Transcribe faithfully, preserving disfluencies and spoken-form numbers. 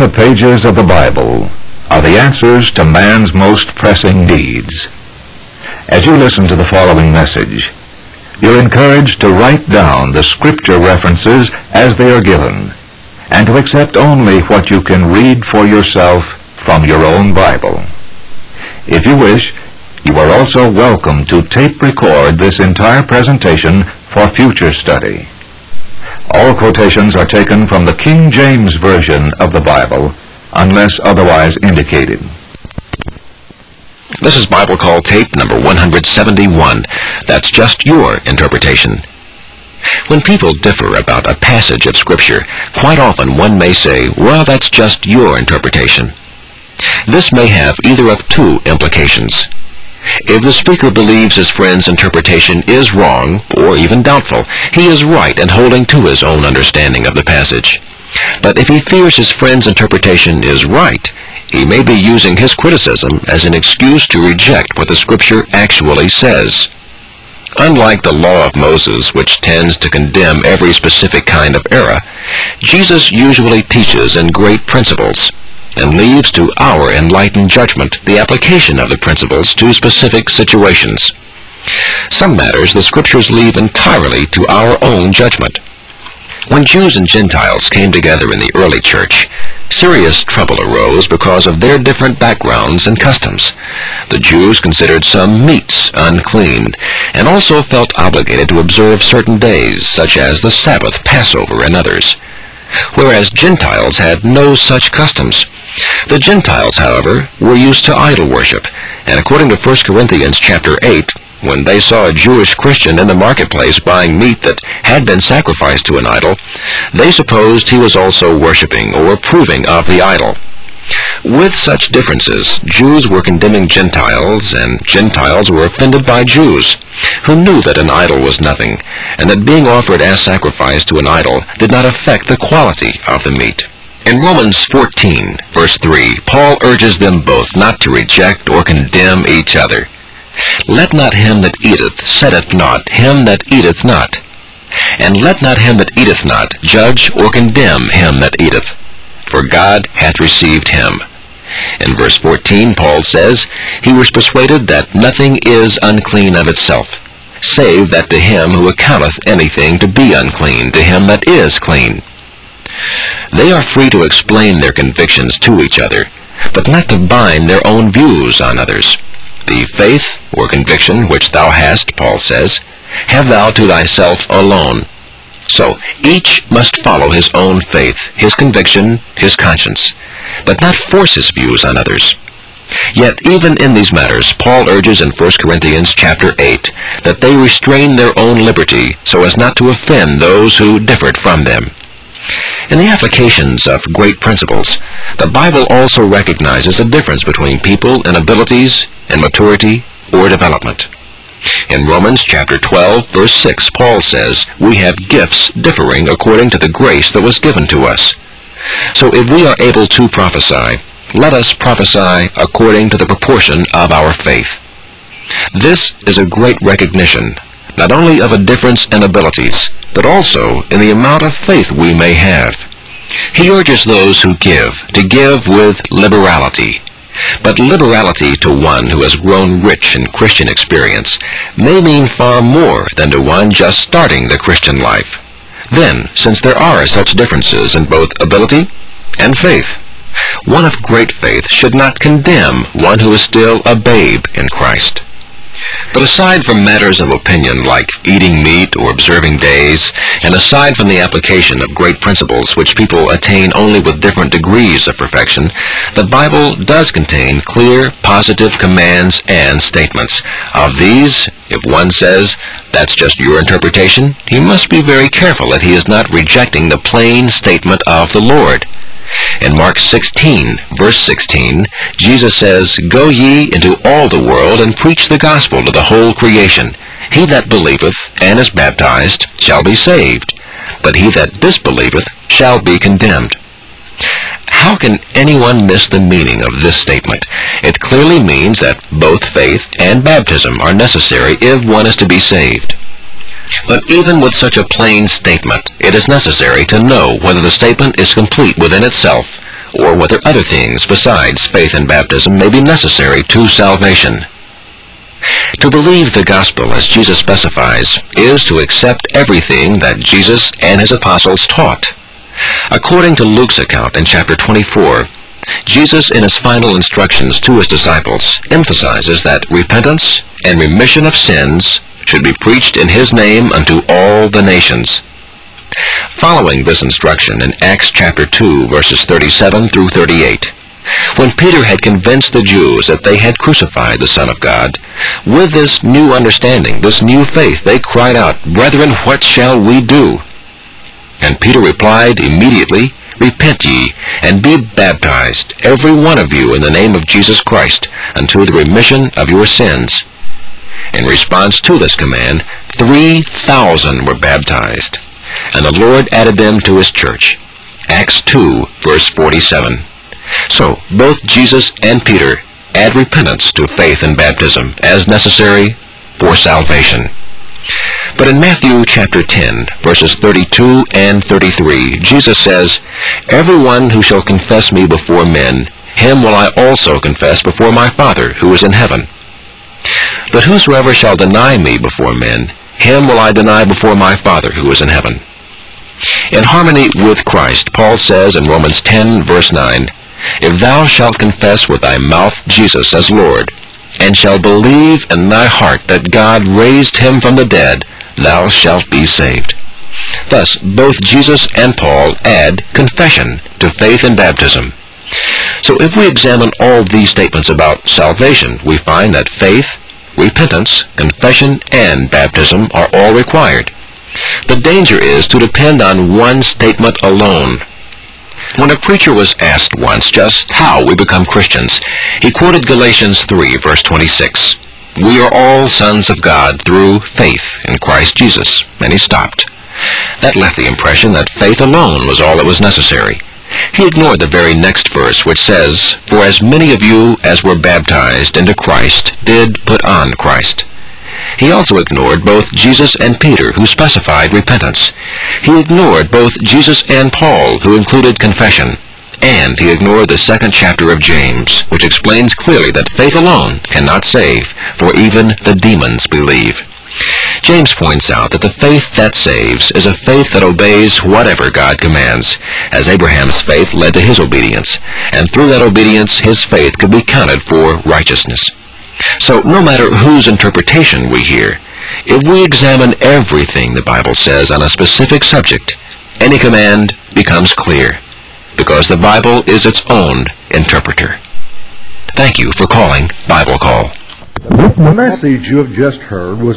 the pages of the Bible are the answers to man's most pressing needs. As you listen to the following message, you're encouraged to write down the scripture references as they are given, and to accept only what you can read for yourself from your own Bible. If you wish, you are also welcome to tape record this entire presentation for future study. All quotations are taken from the King James Version of the Bible, unless otherwise indicated. This is Bible Call tape number one hundred seventy-one. That's just your interpretation. When people differ about a passage of Scripture, quite often one may say, well, that's just your interpretation. This may have either of two implications. If the speaker believes his friend's interpretation is wrong, or even doubtful, he is right in holding to his own understanding of the passage. But if he fears his friend's interpretation is right, he may be using his criticism as an excuse to reject what the Scripture actually says. Unlike the law of Moses, which tends to condemn every specific kind of error, Jesus usually teaches in great principles, and leaves to our enlightened judgment the application of the principles to specific situations. Some matters the Scriptures leave entirely to our own judgment. When Jews and Gentiles came together in the early church, serious trouble arose because of their different backgrounds and customs. The Jews considered some meats unclean, and also felt obligated to observe certain days, such as the Sabbath, Passover, and others, whereas Gentiles had no such customs. The Gentiles, however, were used to idol worship, and according to First Corinthians chapter eight, when they saw a Jewish Christian in the marketplace buying meat that had been sacrificed to an idol, they supposed he was also worshiping or approving of the idol. With such differences, Jews were condemning Gentiles, and Gentiles were offended by Jews, who knew that an idol was nothing, and that being offered as sacrifice to an idol did not affect the quality of the meat. In Romans fourteen, verse three, Paul urges them both not to reject or condemn each other. Let not him that eateth setteth not him that eateth not, and let not him that eateth not judge or condemn him that eateth, for God hath received him. In verse fourteen, Paul says, he was persuaded that nothing is unclean of itself, save that to him who accounteth anything to be unclean, to him that is clean. They are free to explain their convictions to each other, but not to bind their own views on others. The faith or conviction which thou hast, Paul says, have thou to thyself alone. So each must follow his own faith, his conviction, his conscience, but not force his views on others. Yet even in these matters, Paul urges in First Corinthians chapter eight that they restrain their own liberty so as not to offend those who differed from them. In the applications of great principles, the Bible also recognizes a difference between people in abilities, in maturity, or development. In Romans chapter twelve, verse six, Paul says, we have gifts differing according to the grace that was given to us. So if we are able to prophesy, let us prophesy according to the proportion of our faith. This is a great recognition, not only of a difference in abilities, but also in the amount of faith we may have. He urges those who give to give with liberality. But liberality to one who has grown rich in Christian experience may mean far more than to one just starting the Christian life. Then, since there are such differences in both ability and faith, one of great faith should not condemn one who is still a babe in Christ. But aside from matters of opinion like eating meat or observing days, and aside from the application of great principles which people attain only with different degrees of perfection, the Bible does contain clear, positive commands and statements. Of these, if one says, that's just your interpretation, he must be very careful that he is not rejecting the plain statement of the Lord. In Mark sixteen, verse sixteen, Jesus says, go ye into all the world and preach the gospel to the whole creation. He that believeth and is baptized shall be saved, but he that disbelieveth shall be condemned. How can anyone miss the meaning of this statement? It clearly means that both faith and baptism are necessary if one is to be saved. But even with such a plain statement, it is necessary to know whether the statement is complete within itself, or whether other things besides faith and baptism may be necessary to salvation. To believe the gospel as Jesus specifies is to accept everything that Jesus and his apostles taught. According to Luke's account in chapter twenty-four, Jesus in his final instructions to his disciples emphasizes that repentance and remission of sins should be preached in his name unto all the nations. Following this instruction in Acts chapter two, verses thirty-seven through thirty-eight, when Peter had convinced the Jews that they had crucified the Son of God, with this new understanding, this new faith, they cried out, "Brethren, what shall we do?" And Peter replied immediately, "Repent ye, and be baptized, every one of you, in the name of Jesus Christ, unto the remission of your sins." In response to this command, three thousand were baptized, and the Lord added them to his church. Acts two, verse forty-seven. So, both Jesus and Peter add repentance to faith and baptism as necessary for salvation. But in Matthew chapter ten, verses thirty-two and thirty-three, Jesus says, "Everyone who shall confess me before men, him will I also confess before my Father who is in heaven. But whosoever shall deny me before men, him will I deny before my Father who is in heaven." In harmony with Christ, Paul says in Romans ten, verse nine, "If thou shalt confess with thy mouth Jesus as Lord, and shalt believe in thy heart that God raised him from the dead, thou shalt be saved." Thus, both Jesus and Paul add confession to faith and baptism. So if we examine all these statements about salvation, we find that faith, repentance, confession, and baptism are all required. The danger is to depend on one statement alone. When a preacher was asked once just how we become Christians, he quoted Galatians three, verse twenty-six. "We are all sons of God through faith in Christ Jesus." And he stopped. That left the impression that faith alone was all that was necessary. He ignored the very next verse, which says, "For as many of you as were baptized into Christ did put on Christ." He also ignored both Jesus and Peter, who specified repentance. He ignored both Jesus and Paul, who included confession. And he ignored the second chapter of James, which explains clearly that faith alone cannot save, for even the demons believe. James points out that the faith that saves is a faith that obeys whatever God commands, as Abraham's faith led to his obedience, and through that obedience his faith could be counted for righteousness. So no matter whose interpretation we hear, if we examine everything the Bible says on a specific subject, any command becomes clear, because the Bible is its own interpreter. Thank you for calling Bible Call. The message you have just heard was